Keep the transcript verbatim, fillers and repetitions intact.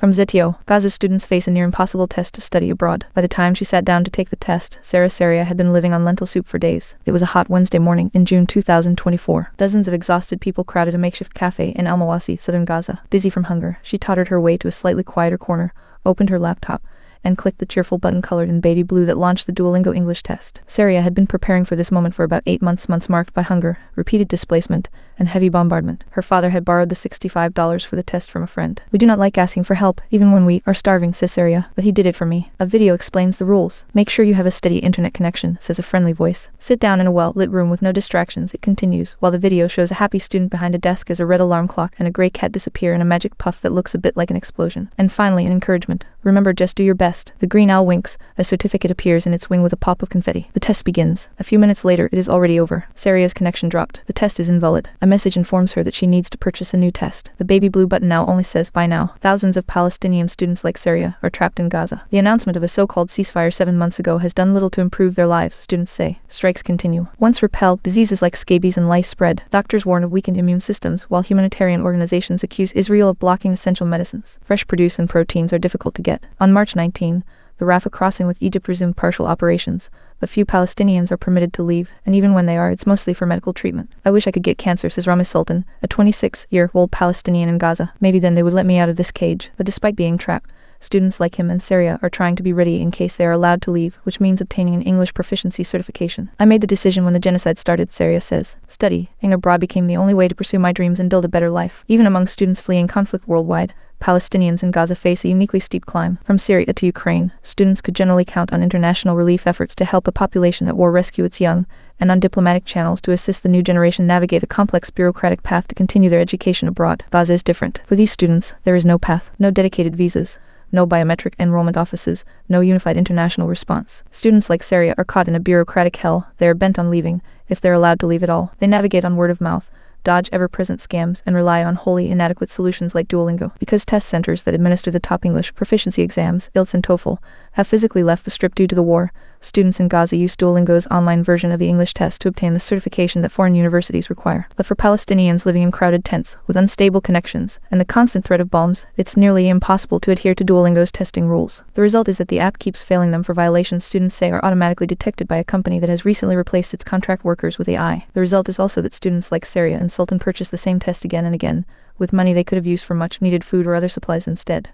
From Zetio, Gaza's students face a near impossible test to study abroad. By the time she sat down to take the test, Sarah Saria had been living on lentil soup for days. It was a hot Wednesday morning in June two thousand twenty-four. Dozens of exhausted people crowded a makeshift cafe in Al Mawasi, southern Gaza. Dizzy from hunger, she tottered her way to a slightly quieter corner, opened her laptop, and clicked the cheerful button colored in baby blue that launched the Duolingo English test. Saria had been preparing for this moment for about eight months, months marked by hunger, repeated displacement, and heavy bombardment. Her father had borrowed the sixty-five dollars for the test from a friend. "We do not like asking for help, even when we are starving," says Saria, "but he did it for me." A video explains the rules. "Make sure you have a steady internet connection," says a friendly voice. "Sit down in a well-lit room with no distractions," it continues, while the video shows a happy student behind a desk as a red alarm clock and a gray cat disappear in a magic puff that looks a bit like an explosion. And finally, an encouragement. "Remember, just do your best." The green owl winks. A certificate appears in its wing with a pop of confetti. The test begins. A few minutes later, it is already over. Saria's connection dropped. The test is invalid. A message informs her that she needs to purchase a new test. The baby blue button now only says "Buy now." Thousands of Palestinian students like Saria are trapped in Gaza. The announcement of a so-called ceasefire seven months ago has done little to improve their lives, students say. Strikes continue. Once repelled, diseases like scabies and lice spread. Doctors warn of weakened immune systems, while humanitarian organizations accuse Israel of blocking essential medicines. Fresh produce and proteins are difficult to get. On March nineteenth, the Rafah crossing with Egypt resumed partial operations, but few Palestinians are permitted to leave, and even when they are, it's mostly for medical treatment. "I wish I could get cancer," says Rami Sultan, a twenty-six-year-old Palestinian in Gaza. "Maybe then they would let me out of this cage." But despite being trapped, students like him and Saria are trying to be ready in case they are allowed to leave, which means obtaining an English proficiency certification. "I made the decision when the genocide started," Saria says. "Studying abroad became the only way to pursue my dreams and build a better life." Even among students fleeing conflict worldwide, Palestinians in Gaza face a uniquely steep climb. From Syria to Ukraine, students could generally count on international relief efforts to help a population at war rescue its young, and on diplomatic channels to assist the new generation navigate a complex bureaucratic path to continue their education abroad. Gaza is different. For these students, there is no path, no dedicated visas, no biometric enrollment offices, no unified international response. Students like Saria are caught in a bureaucratic hell. They are bent on leaving, if they're allowed to leave at all. They navigate on word of mouth, dodge ever-present scams, and rely on wholly inadequate solutions like Duolingo. Because test centers that administer the top English proficiency exams, I E L T S and TOEFL, have physically left the strip due to the war, students in Gaza use Duolingo's online version of the English test to obtain the certification that foreign universities require. But for Palestinians living in crowded tents, with unstable connections, and the constant threat of bombs, it's nearly impossible to adhere to Duolingo's testing rules. The result is that the app keeps failing them for violations students say are automatically detected by a company that has recently replaced its contract workers with A I. The result is also that students like Saria and Sultan purchase the same test again and again, with money they could have used for much-needed food or other supplies instead.